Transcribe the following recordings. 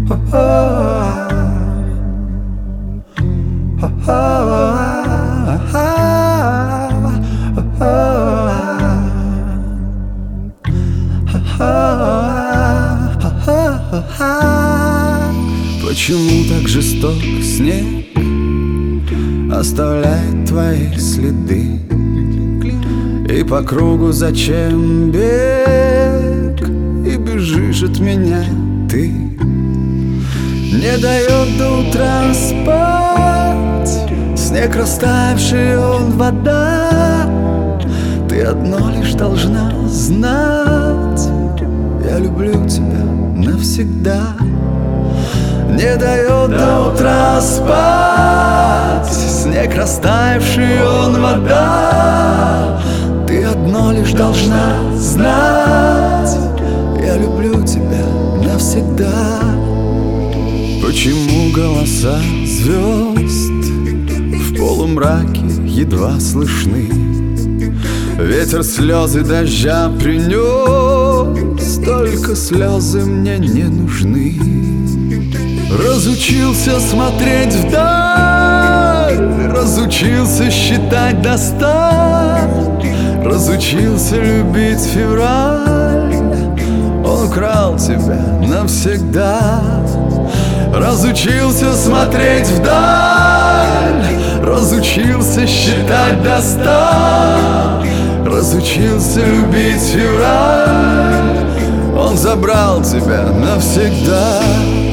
Почему так жесток снег оставляет твои следы? И по кругу зачем бег? И бежишь от меня ты. Не дает до утра спать. Снег растаявший, он вода. Ты одно лишь должна знать: я люблю тебя навсегда. Не дает до утра спать. Снег растаявший, он вода. Ты одно лишь должна знать: я люблю тебя навсегда. Почему голоса звезд в полумраке едва слышны? Ветер слезы дождя принес, только слезы мне не нужны. Разучился смотреть вдаль, разучился считать до 100, разучился любить февраль. Он украл тебя навсегда. Разучился смотреть вдаль, разучился считать до 100, разучился любить февраль. Он забрал тебя навсегда.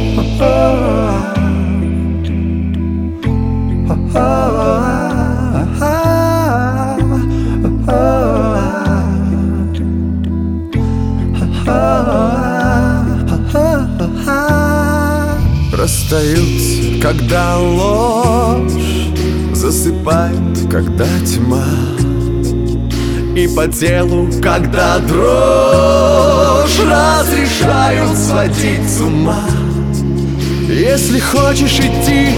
Расстаются, когда ложь засыпает, когда тьма, и по телу, когда дрожь, разрешают сводить с ума. Если хочешь идти,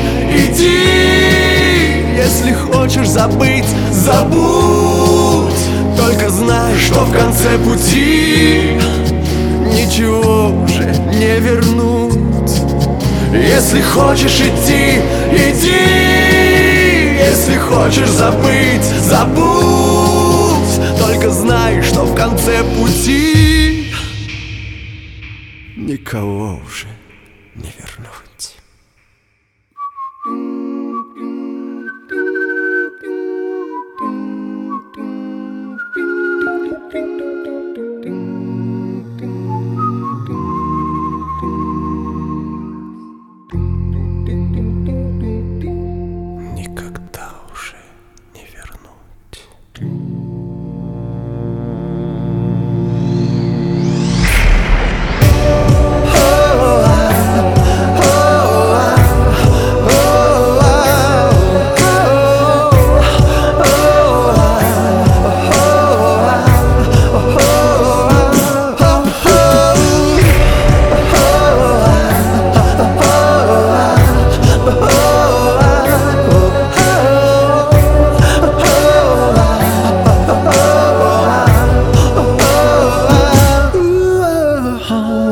иди. Если хочешь забыть, забудь. Только знай, что в конце пути ничего уже не вернуть. Если хочешь идти, иди. Если хочешь забыть, забудь. Только знай, что в конце пути никого уже не вернуть. Никогда уже не вернуть. Oh